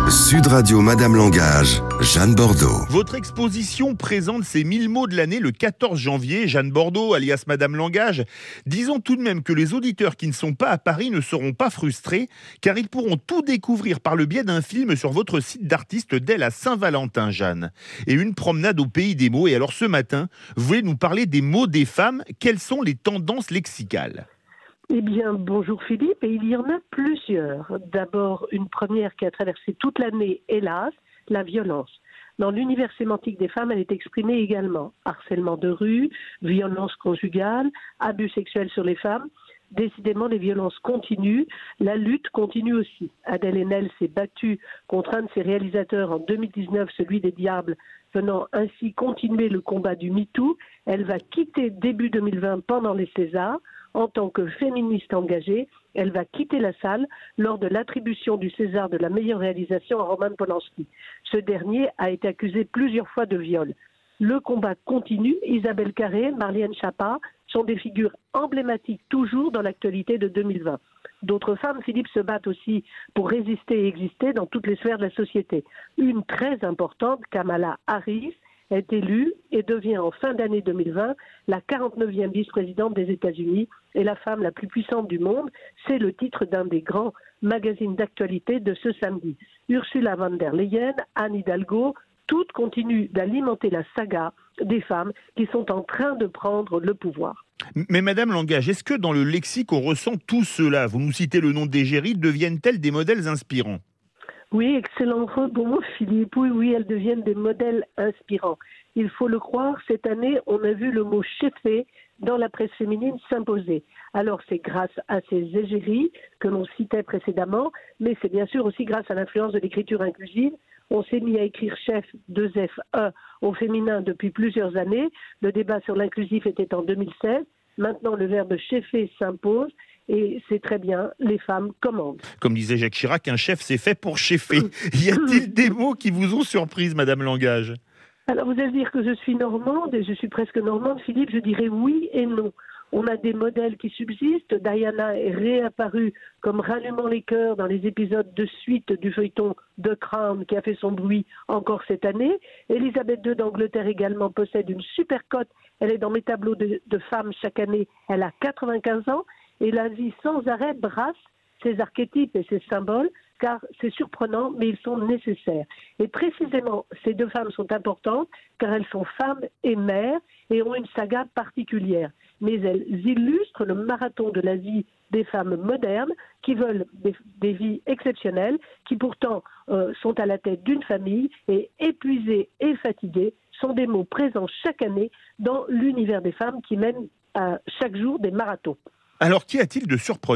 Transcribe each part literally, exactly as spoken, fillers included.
Sud Radio Madame Langage, Jeanne Bordeaux. Votre exposition présente ses mille mots de l'année le quatorze janvier. Jeanne Bordeaux, alias Madame Langage. Disons tout de même que les auditeurs qui ne sont pas à Paris ne seront pas frustrés, car ils pourront tout découvrir par le biais d'un film sur votre site d'artiste dès la Saint-Valentin, Jeanne. Et une promenade au pays des mots. Et alors ce matin, vous voulez nous parler des mots des femmes. Quelles sont les tendances lexicales ? Eh bien, bonjour Philippe, et il y en a plusieurs. D'abord, une première qui a traversé toute l'année, hélas, la violence. Dans l'univers sémantique des femmes, elle est exprimée également. Harcèlement de rue, violence conjugale, abus sexuels sur les femmes. Décidément, les violences continuent, la lutte continue aussi. Adèle Haenel s'est battue contre un de ses réalisateurs en deux mille dix-neuf, celui des Diables, venant ainsi continuer le combat du MeToo. Elle va quitter début deux mille vingt pendant les Césars. En tant que féministe engagée, elle va quitter la salle lors de l'attribution du César de la meilleure réalisation à Roman Polanski. Ce dernier a été accusé plusieurs fois de viol. Le combat continue. Isabelle Carré, Marlène Schiappa sont des figures emblématiques toujours dans l'actualité de deux mille vingt. D'autres femmes, Philippe, se battent aussi pour résister et exister dans toutes les sphères de la société. Une très importante, Kamala Harris, est élue et devient en fin d'année deux mille vingt la quarante-neuvième vice-présidente des États-Unis et la femme la plus puissante du monde. C'est le titre d'un des grands magazines d'actualité de ce samedi. Ursula von der Leyen, Anne Hidalgo, toutes continuent d'alimenter la saga des femmes qui sont en train de prendre le pouvoir. Mais Madame Langage, est-ce que dans le lexique on ressent tout cela ? Vous nous citez le nom d'égérie, deviennent-elles des modèles inspirants ? Oui, excellent rebond, Philippe. Oui, oui, elles deviennent des modèles inspirants. Il faut le croire, cette année, on a vu le mot « cheffé » dans la presse féminine s'imposer. Alors, c'est grâce à ces égéries que l'on citait précédemment, mais c'est bien sûr aussi grâce à l'influence de l'écriture inclusive. On s'est mis à écrire chef, deux F, E au féminin depuis plusieurs années. Le débat sur l'inclusif était en deux mille seize. Maintenant, le verbe cheffer s'impose. Et c'est très bien, les femmes commandent. Comme disait Jacques Chirac, un chef c'est fait pour cheffer. Y a-t-il des mots qui vous ont surprise, Madame Langage ? Alors vous allez dire que je suis normande, et je suis presque normande, Philippe, je dirais oui et non. On a des modèles qui subsistent. Diana est réapparue comme rallumant les cœurs dans les épisodes de suite du feuilleton The Crown qui a fait son bruit encore cette année. Elisabeth deux d'Angleterre également possède une super cote. Elle est dans mes tableaux de, de femmes chaque année. Elle a quatre-vingt-quinze ans. Et la vie sans arrêt brasse ces archétypes et ces symboles, car c'est surprenant, mais ils sont nécessaires. Et précisément, ces deux femmes sont importantes, car elles sont femmes et mères, et ont une saga particulière. Mais elles illustrent le marathon de la vie des femmes modernes, qui veulent des, des vies exceptionnelles, qui pourtant euh, sont à la tête d'une famille, et épuisées et fatiguées sont des mots présents chaque année dans l'univers des femmes qui mènent à chaque jour des marathons. Alors, qu'y a-t-il de surprenant ?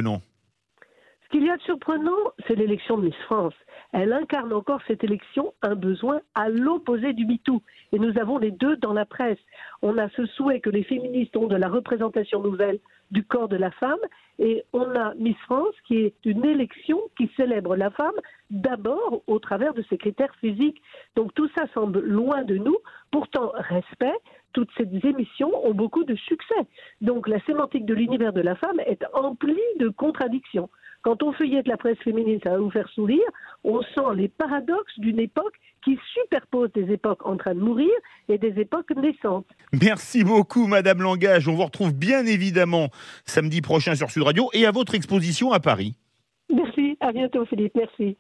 Ce qu'il y a de surprenant, c'est l'élection de Miss France. Elle incarne encore cette élection un besoin à l'opposé du MeToo. Et nous avons les deux dans la presse. On a ce souhait que les féministes ont de la représentation nouvelle du corps de la femme. Et on a Miss France qui est une élection qui célèbre la femme d'abord au travers de ses critères physiques. Donc tout ça semble loin de nous. Pourtant, respect, toutes ces émissions ont beaucoup de succès. Donc la sémantique de l'univers de la femme est emplie de contradictions. Quand on feuillette la presse féminine, ça va vous faire sourire, on sent les paradoxes d'une époque qui superpose des époques en train de mourir et des époques naissantes. Merci beaucoup, Madame Langage. On vous retrouve bien évidemment samedi prochain sur Sud Radio et à votre exposition à Paris. Merci, à bientôt Philippe, merci.